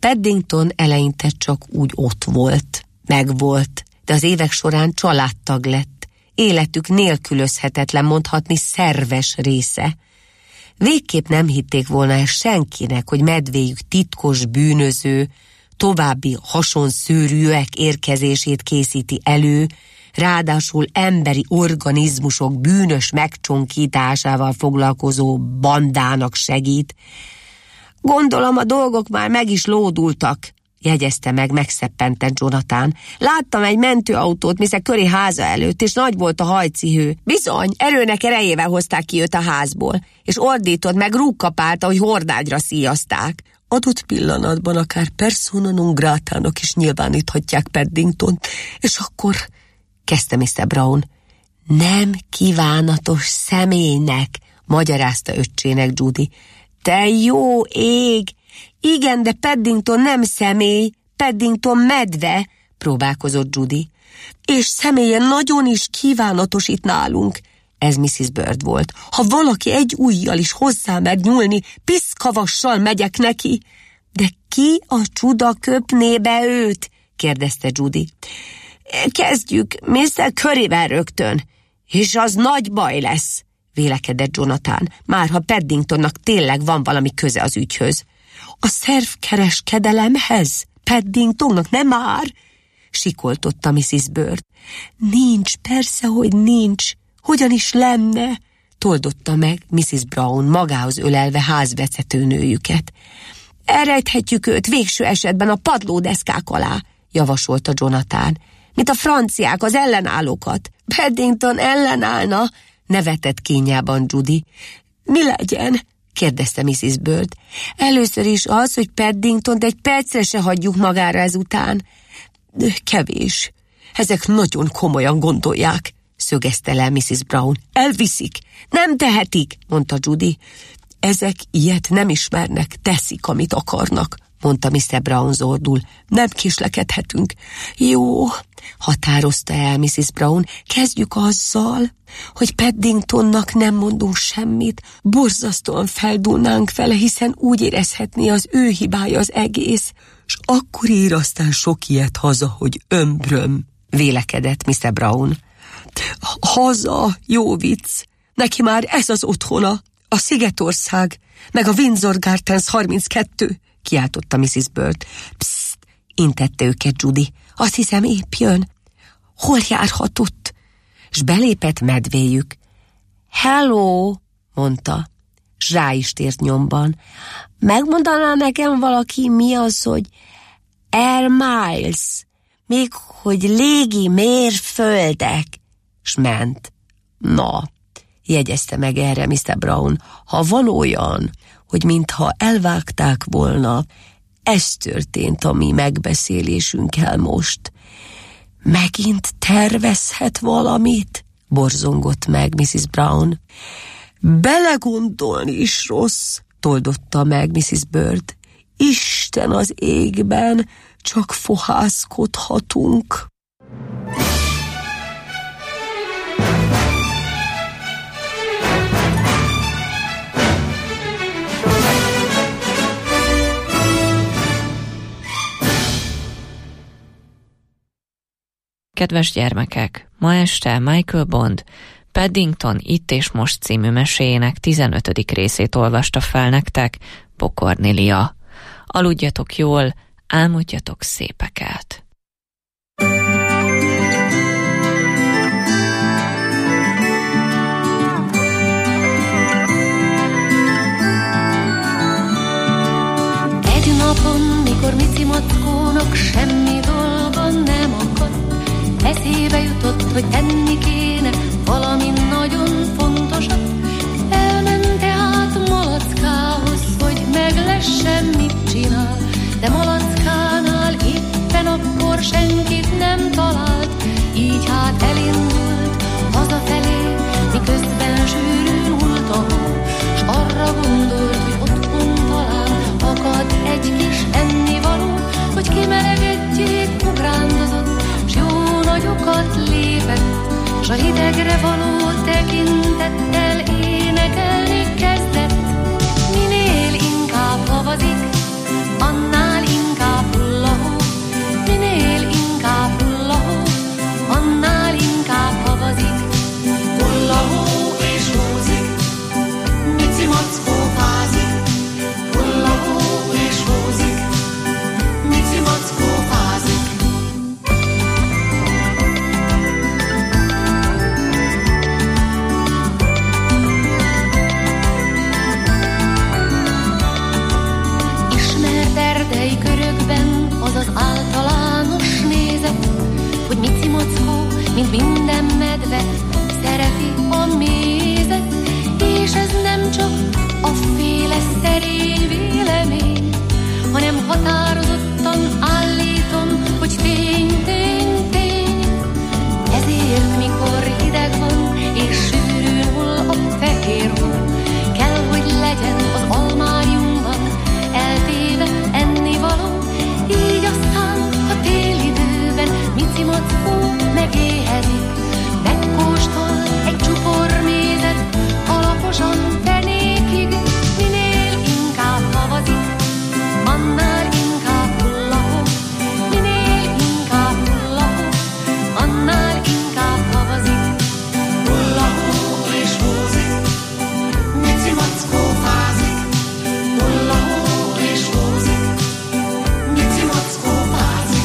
Paddington eleinte csak úgy ott volt, megvolt, de az évek során családtag lett, életük nélkülözhetetlen, mondhatni szerves része. Végképp nem hitték volna el senkinek, hogy medvéjük titkos bűnöző, további hasonszőrűek érkezését készíti elő, ráadásul emberi organizmusok bűnös megcsonkításával foglalkozó bandának segít. Gondolom, a dolgok már meg is lódultak, jegyezte meg megszeppentett Jonathan. Láttam egy mentőautót mister Curry háza előtt, és nagy volt a hajcihő. Bizony, erőnek erejével hozták ki őt a házból, és ordított meg rúgkapálta, hogy hordágyra szíjazták. Adott pillanatban akár persona non gratának is nyilváníthatják Paddingtont, és akkor, kezdte mister Brown. Nem kívánatos személynek, magyarázta öccsének Judy. Te jó ég! Igen, de Paddington nem személy, Paddington medve, próbálkozott Judy. És személye nagyon is kívánatos itt nálunk. Ez missus Bird volt. Ha valaki egy ujjal is hozzá mer nyúlni, piszkavassal megyek neki. De ki a csuda köpné be őt? kérdezte Judy. Kezdjük mister Curryvel rögtön, és az nagy baj lesz, vélekedett Jonathan, már ha Paddingtonnak tényleg van valami köze az ügyhöz. A szervkereskedelemhez? Paddingtonnak nem már? Sikoltotta missus Bird. Nincs, persze, hogy nincs. Hogyan is lenne? Toldotta meg missus Brown magához ölelve házvezetőnőjüket. Elrejthetjük őt végső esetben a padlódeszkák alá, javasolta Jonathan. Mint a franciák az ellenállókat. Paddington ellenállna, nevetett kényában Judy. Mi legyen? kérdezte missus Bird. Először is az, hogy Paddingtont egy percre se hagyjuk magára ezután. Kevés. Ezek nagyon komolyan gondolják, szögezte le missus Brown. Elviszik. Nem tehetik, mondta Judy. Ezek ilyet nem ismernek, teszik, amit akarnak, mondta mister Brown zordul. Nem késlekedhetünk. Jó, határozta el missus Brown, kezdjük azzal, hogy Paddingtonnak nem mondunk semmit, borzasztóan feldúlnánk vele, hiszen úgy érezhetné, az ő hibája az egész, és akkor ír aztán sok ilyet haza, hogy ömbröm, vélekedett mister Brown. Haza, jó vicc, neki már ez az otthona, a Szigetország, meg a Windsor Gardens harminckettő, kiáltotta missus Bird. Psst, intette őket Judy. Azt hiszem épp jön. Hol járhatott? S belépett medvéjük. Hello, mondta, s rá is tért nyomban. Megmondaná nekem valaki, mi az, hogy Air Miles, még hogy légi mérföldek, s ment. Na, jegyezte meg erre mister Brown, ha van olyan, hogy mintha elvágták volna, ez történt a mi megbeszélésünkkel most. Megint tervezhet valamit? Borzongott meg missus Brown. Belegondolni is rossz, toldotta meg missus Bird. Isten az égben, csak fohászkodhatunk. Kedves gyermekek, ma este Michael Bond Paddington Itt és Most című meséjének tizenötödik részét olvasta fel nektek Pokornélia. Aludjatok jól, álmodjatok szépeket! Egy napon, mikor Mici Mackónak semmi dolga nem akadt, eszébe jutott, hogy tenni kéne valami nagyon fontosat. Elment tehát Malackához, hogy meglessen, mit csinál, de Malackánál éppen akkor senkit nem talált. Így hát elindult hazafelé, miközben sűrűn hult a hó, s arra gondolt, hogy otthon talán akad egy kis ennivaló, hogy kimelegedjék, ugrándozott, s jó nagyokat lépett, s a hidegre való tekintettel énekelni kezdett. Minél inkább havazik, annál inkább mint minden medve szereti a mézet, és ez nem csak a féle szerény vélemény, hanem határozottan állítom, hogy tény, tény, tény. Ezért, mikor hideg van, és sűrűn hull a fehér hol, kell, hogy legyen az almáriumban eltéve ennivaló, így aztán a télidőben Mici Mackó megéhezik, megkóstol egy csupor mézet, alaposan fenékig, minél inkább havazik, annál inkább hullahó, minél inkább hullahó, annál inkább havazik, hullahó és hózik, Mici Mackó fázik, hullahó és hózik, Mici Mackó fázik.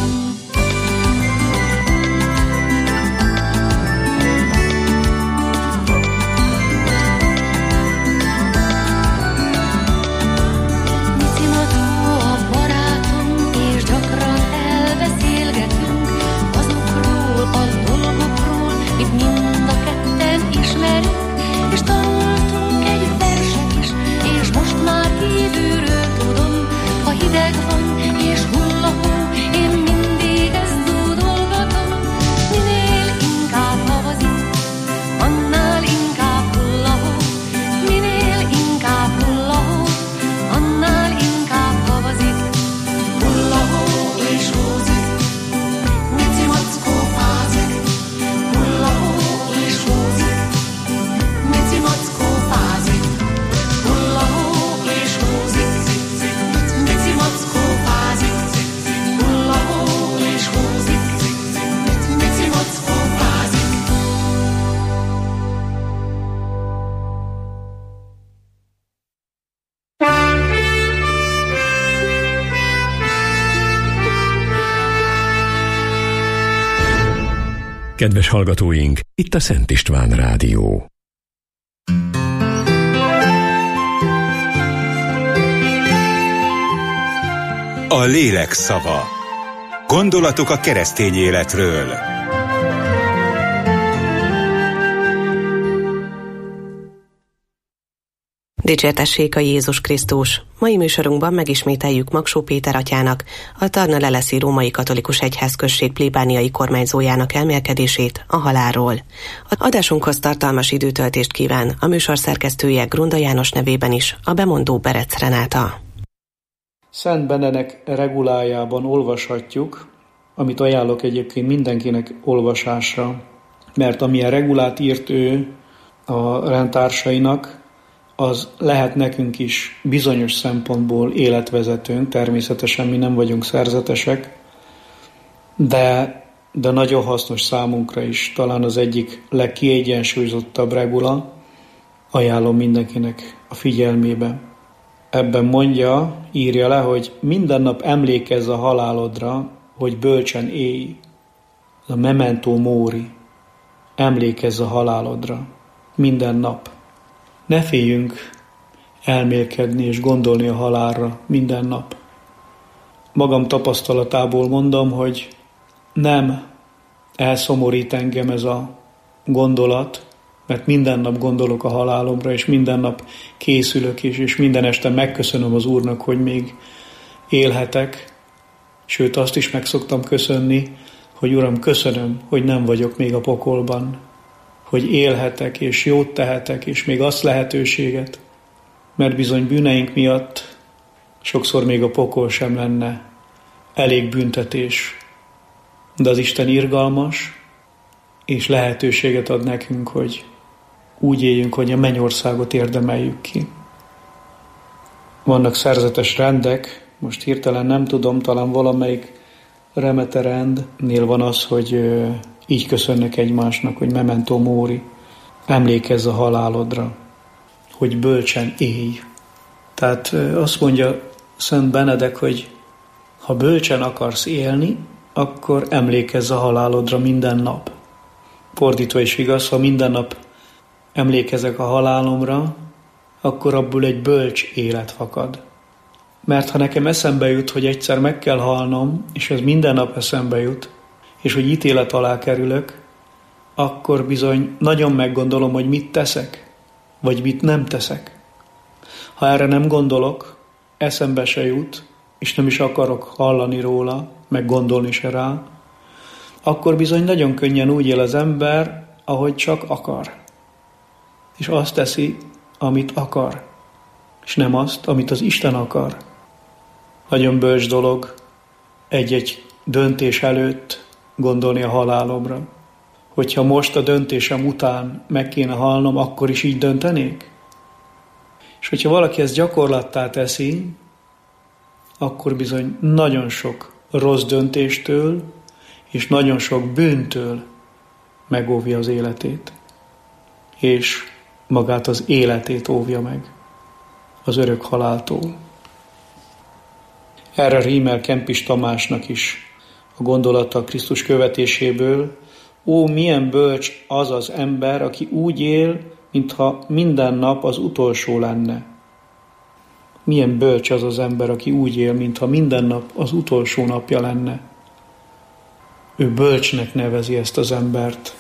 Mici Mackó a barátom, és gyakran elbeszélgetünk azokról a dolgokról, mit mind a ketten ismerünk, és tanultunk egy verset is, és most már kívülről tudom, ha hideg van és hullahó, én mindig ezt dúdolgatom, minél inkább havazik, annál inkább hullahó, minél inkább hullahó, annál inkább havazik, hullahó és hózik, Mici Mackó fázik, hullahó és hózik, Mici Mackó fázik, hullahó és hózik, Mici Mackó fázik, hullahó és hózik, Mici Mackó fázik. Kedves hallgatóink, itt a Szent István Rádió. A lélek szava. Gondolatok a keresztény életről. Dicsértessék a Jézus Krisztus! Mai műsorunkban megismételjük Magsó Péter atyának, a Tarna-Leleszi Római Katolikus Egyházközség plébániai kormányzójának elmélkedését a halálról. Az adásunkhoz tartalmas időtöltést kíván a műsor szerkesztője Grunda János nevében is, a bemondó Berec Renáta. Szent Benedek regulájában olvashatjuk, amit ajánlok egyébként mindenkinek olvasásra, mert amilyen regulát írt ő a rendtársainak, az lehet nekünk is bizonyos szempontból életvezetőnk, természetesen mi nem vagyunk szerzetesek, de, de nagyon hasznos számunkra is, talán az egyik legkiegyensúlyozottabb regula, ajánlom mindenkinek a figyelmébe. Ebben mondja, írja le, hogy minden nap emlékezz a halálodra, hogy bölcsen élj. Ez a memento mori. Emlékezz a halálodra. Minden nap. Ne féljünk elmélkedni és gondolni a halálra minden nap. Magam tapasztalatából mondom, hogy nem elszomorít engem ez a gondolat, mert minden nap gondolok a halálomra, és minden nap készülök is, és minden este megköszönöm az Úrnak, hogy még élhetek. Sőt, azt is meg szoktam köszönni, hogy Uram, köszönöm, hogy nem vagyok még a pokolban, hogy élhetek, és jót tehetek, és még azt lehetőséget, mert bizony bűneink miatt sokszor még a pokol sem lenne elég büntetés. De az Isten irgalmas, és lehetőséget ad nekünk, hogy úgy éljünk, hogy a mennyországot érdemeljük ki. Vannak szerzetes rendek, most hirtelen nem tudom, talán valamelyik remete rendnél van az, hogy így köszönnek egymásnak, hogy memento mori, emlékezz a halálodra, hogy bölcsen élj. Tehát azt mondja Szent Benedek, hogy ha bölcsen akarsz élni, akkor emlékezz a halálodra minden nap. Fordítva is igaz, ha minden nap emlékezek a halálomra, akkor abból egy bölcs élet fakad. Mert ha nekem eszembe jut, hogy egyszer meg kell halnom, és ez minden nap eszembe jut, és hogy ítélet alá kerülök, akkor bizony nagyon meggondolom, hogy mit teszek, vagy mit nem teszek. Ha erre nem gondolok, eszembe se jut, és nem is akarok hallani róla, meg gondolni se rá, akkor bizony nagyon könnyen úgy él az ember, ahogy csak akar. És azt teszi, amit akar, és nem azt, amit az Isten akar. Nagyon bölcs dolog egy-egy döntés előtt gondolni a halálomra. Hogyha most a döntésem után meg kéne halnom, akkor is így döntenék? És hogyha valaki ezt gyakorlattá teszi, akkor bizony nagyon sok rossz döntéstől és nagyon sok bűntől megóvja az életét. És magát az életét óvja meg az örök haláltól. Erre rímel Kempis Tamásnak is a gondolata a Krisztus követéséből: ó, milyen bölcs az az ember, aki úgy él, mintha minden nap az utolsó lenne. Milyen bölcs az az ember, aki úgy él, mintha minden nap az utolsó napja lenne. Ő bölcsnek nevezi ezt az embert,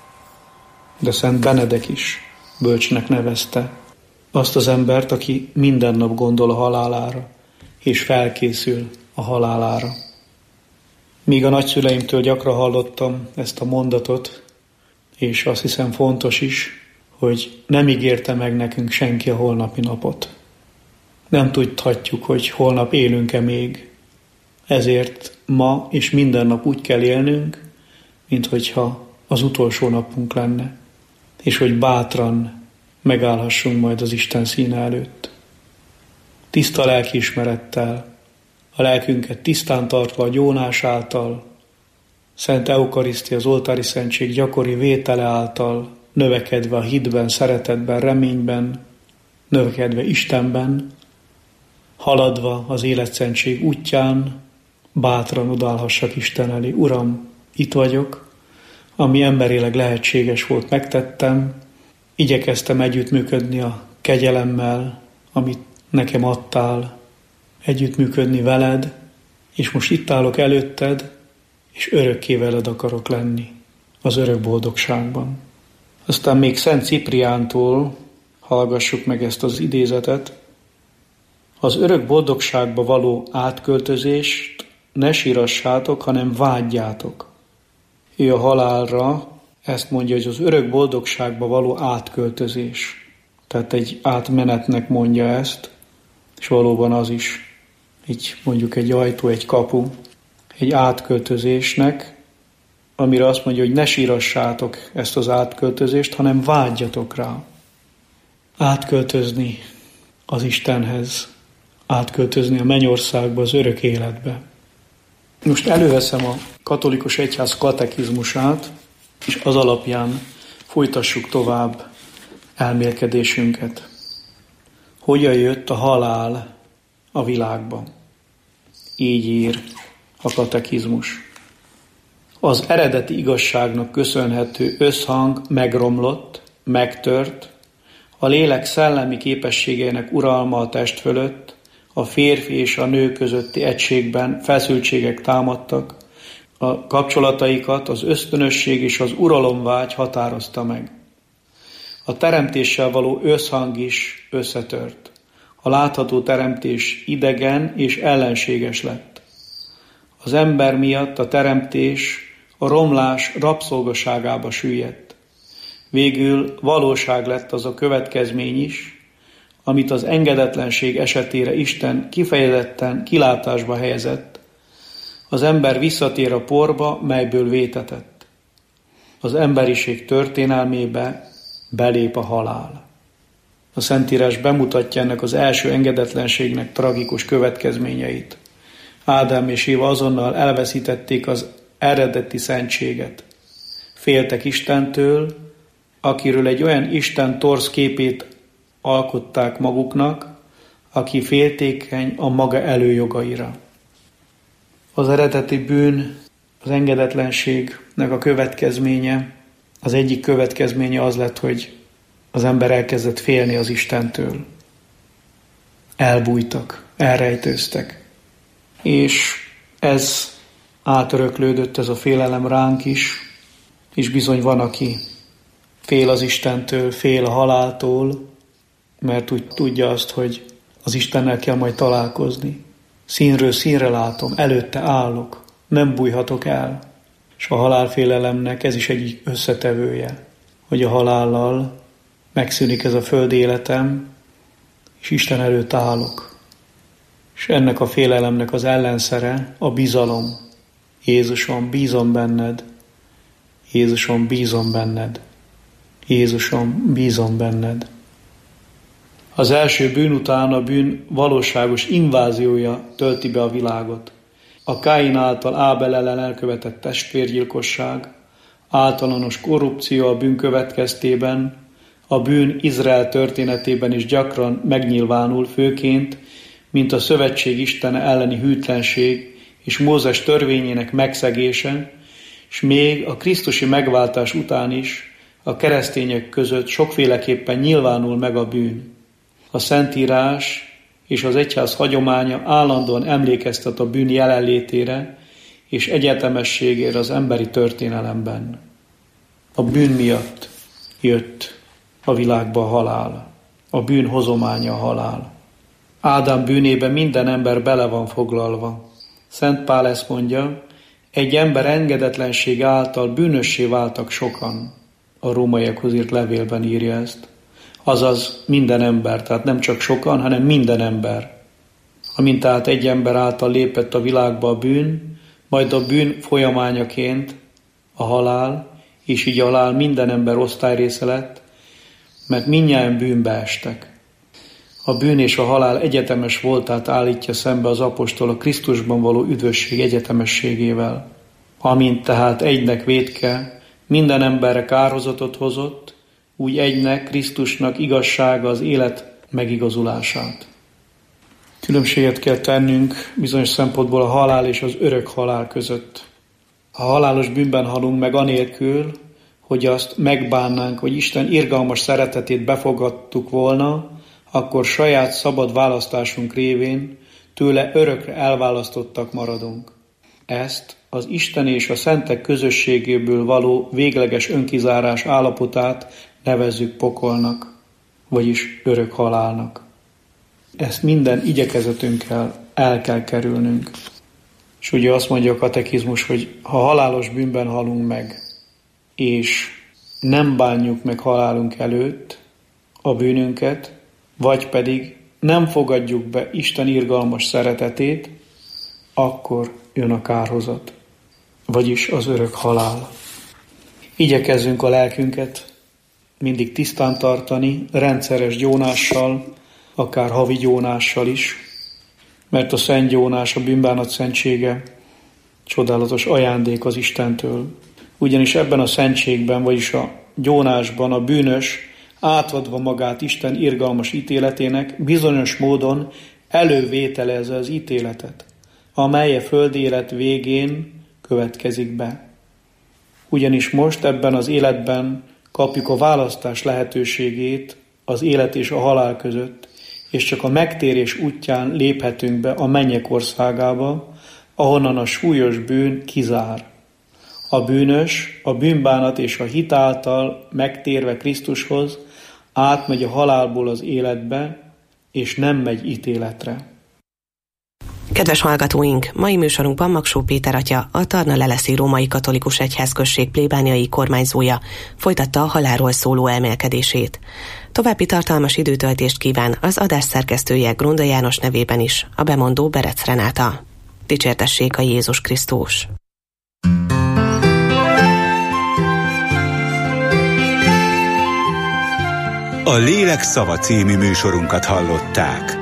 de Szent Benedek is bölcsnek nevezte azt az embert, aki minden nap gondol a halálára, és felkészül a halálára. Míg a nagyszüleimtől gyakran hallottam ezt a mondatot, és azt hiszem fontos is, hogy nem ígérte meg nekünk senki a holnapi napot. Nem tudhatjuk, hogy holnap élünk-e még. Ezért ma és minden nap úgy kell élnünk, mint hogyha az utolsó napunk lenne, és hogy bátran megállhassunk majd az Isten színe előtt. Tiszta lelkiismerettel, a lelkünket tisztán tartva a gyónás által, Szent Eukarisztia, az oltári szentség gyakori vétele által, növekedve a hitben, szeretetben, reményben, növekedve Istenben, haladva az életszentség útján, bátran odaállhassak Isten elé. Uram, itt vagyok, ami emberileg lehetséges volt, megtettem, igyekeztem együttműködni a kegyelemmel, amit nekem adtál, együttműködni veled, és most itt állok előtted, és örökké veled akarok lenni az örök boldogságban. Aztán még Szent Cipriántól hallgassuk meg ezt az idézetet. Az örök boldogságba való átköltözést ne sírassátok, hanem vágyjátok. Ő a halálra ezt mondja, hogy az örök boldogságba való átköltözés. Tehát egy átmenetnek mondja ezt, és valóban az is, így mondjuk egy ajtó, egy kapu, egy átköltözésnek, amire azt mondja, hogy ne sírassátok ezt az átköltözést, hanem vágyjatok rá. Átköltözni az Istenhez, átköltözni a mennyországba, az örök életbe. Most előveszem a katolikus egyház katekizmusát, és az alapján folytassuk tovább elmélkedésünket. Hogyan jött a halál a világba? Így ír a katekizmus. Az eredeti igazságnak köszönhető összhang megromlott, megtört, a lélek szellemi képességeinek uralma a test fölött, a férfi és a nő közötti egységben feszültségek támadtak, a kapcsolataikat az ösztönösség és az uralomvágy határozta meg. A teremtéssel való összhang is összetört. A látható teremtés idegen és ellenséges lett. Az ember miatt a teremtés a romlás rabszolgaságába süllyedt. Végül valóság lett az a következmény is, amit az engedetlenség esetére Isten kifejezetten kilátásba helyezett. Az ember visszatér a porba, melyből vétetett. Az emberiség történelmébe belép a halál. A Szentírás bemutatja ennek az első engedetlenségnek tragikus következményeit. Ádám és Éva azonnal elveszítették az eredeti szentséget. Féltek Istentől, akiről egy olyan Isten torz képét alkották maguknak, aki féltékeny a maga előjogaira. Az eredeti bűn, az engedetlenségnek a következménye, az egyik következménye az lett, hogy az ember elkezdett félni az Istentől. Elbújtak, elrejtőztek. És ez átöröklődött, ez a félelem ránk is, És bizony van, aki fél az Istentől, fél a haláltól, mert úgy tudja azt, hogy az Istennel kell majd találkozni. Színről színre látom, előtte állok, nem bújhatok el. És a halálfélelemnek ez is egyik összetevője, hogy a halállal megszűnik ez a földi életem, és Isten előtt állok. És ennek a félelemnek az ellenszere a bizalom. Jézusom, bízom benned. Jézusom, bízom benned. Jézusom, bízom benned. Az első bűn után a bűn valóságos inváziója tölti be a világot. A Káin által Ábel ellen elkövetett testvérgyilkosság, általános korrupció a bűn következtében, a bűn Izrael történetében is gyakran megnyilvánul, főként, mint a szövetség Istene elleni hűtlenség és Mózes törvényének megszegése, és még a krisztusi megváltás után is a keresztények között sokféleképpen nyilvánul meg a bűn. A Szentírás és az egyház hagyománya állandóan emlékeztet a bűn jelenlétére és egyetemességére az emberi történelemben. A bűn miatt jött a világba a halál. A bűn hozománya a halál. Ádám bűnébe minden ember bele van foglalva. Szent Pál ezt mondja, egy ember engedetlensége által bűnössé váltak sokan. A rómaiakhoz írt levélben írja ezt. Azaz minden ember, tehát nem csak sokan, hanem minden ember. Amint tehát egy ember által lépett a világba a bűn, majd a bűn folyamányaként a halál, és így a halál minden ember osztályrésze lett, mert mindnyájan bűnbe estek. A bűn és a halál egyetemes voltát állítja szembe az apostol a Krisztusban való üdvösség egyetemességével. Amint tehát egynek vétke minden emberre kárhozatot hozott, úgy egynek, Krisztusnak igazsága az élet megigazulását. Különbséget kell tennünk bizonyos szempontból a halál és az örök halál között. Ha halálos bűnben halunk meg anélkül, hogy azt megbánnánk, hogy Isten irgalmas szeretetét befogadtuk volna, akkor saját szabad választásunk révén tőle örökre elválasztottak maradunk. Ezt az Isten és a szentek közösségéből való végleges önkizárás állapotát nevezzük pokolnak, vagyis örök halálnak. Ezt minden igyekezetünkkel el kell kerülnünk. És ugye azt mondja a katekizmus, hogy ha halálos bűnben halunk meg, és nem bánjuk meg halálunk előtt a bűnünket, vagy pedig nem fogadjuk be Isten irgalmas szeretetét, akkor jön a kárhozat, vagyis az örök halál. Igyekezzünk a lelkünket mindig tisztán tartani, rendszeres gyónással, akár havi gyónással is, mert a szent gyónás, a bűnbánat szentsége csodálatos ajándék az Istentől. Ugyanis ebben a szentségben, vagyis a gyónásban a bűnös átadva magát Isten irgalmas ítéletének bizonyos módon elővételezze az ítéletet, amely a földi élet végén következik be. Ugyanis most ebben az életben kapjuk a választás lehetőségét az élet és a halál között, és csak a megtérés útján léphetünk be a mennyek országába, ahonnan a súlyos bűn kizár. A bűnös, a bűnbánat és a hit által megtérve Krisztushoz átmegy a halálból az életbe, és nem megy ítéletre. Kedves hallgatóink, mai műsorunkban Magsó Péter atya, a Tarna-Leleszi Római Katolikus Egyházközség plébániai kormányzója folytatta a halálról szóló elmélkedését. További tartalmas időtöltést kíván az adás szerkesztője Grunda János nevében is, a bemondó Berec Renáta. Dicsértessék a Jézus Krisztus! A Lélek szava című műsorunkat hallották.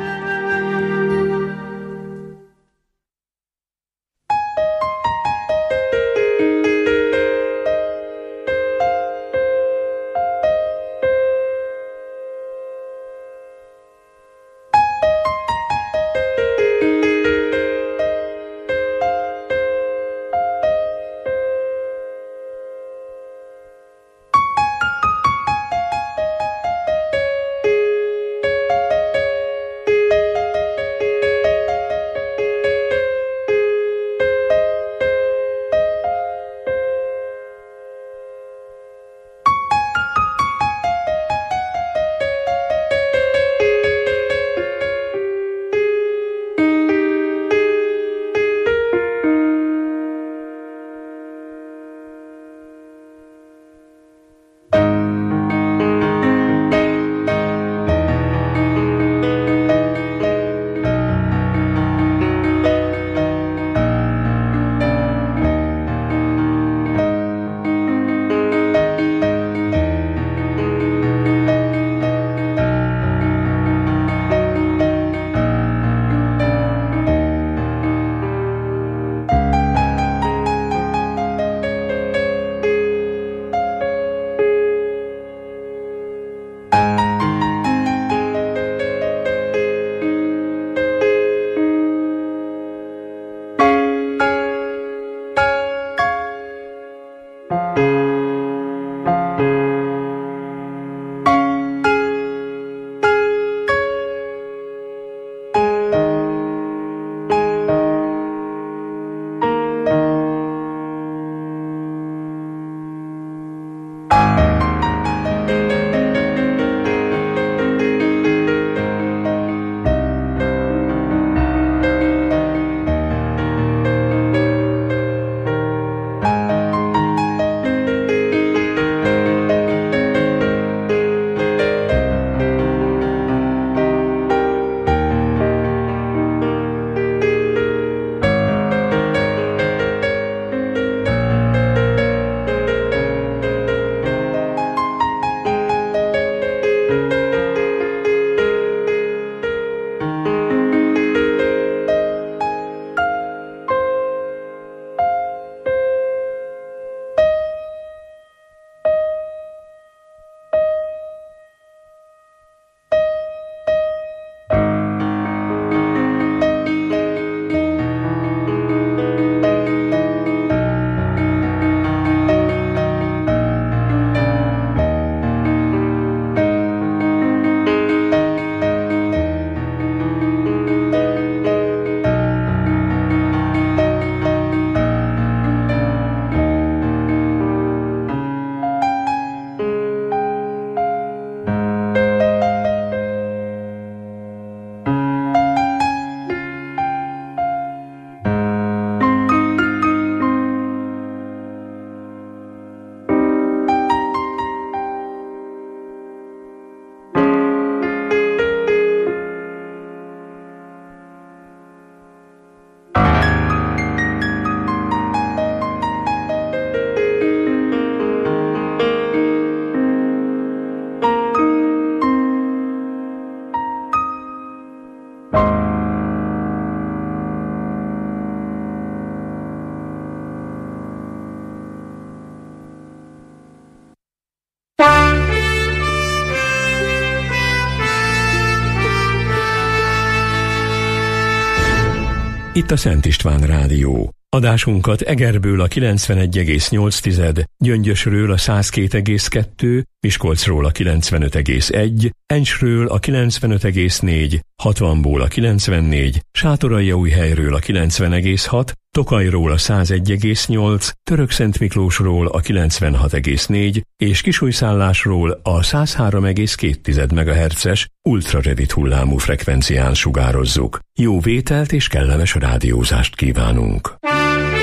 itt a Szent István Rádió. Adásunkat Egerből a kilencvenegy egész nyolc, Gyöngyösről a száz két egész kettő, Miskolcról a kilencvenöt egész egy, Encsről a kilencvenöt egész négy, hatvanból a kilencvennégy, Sátoraljaújhelyről a kilencven egész hat, Tokajról a száz egy egész nyolc, Törökszentmiklósról a kilencvenhat egész négy és Kisújszállásról a száz három egész két megahertzes ultrarövid hullámú frekvencián sugározzuk. Jó vételt és kellemes rádiózást kívánunk!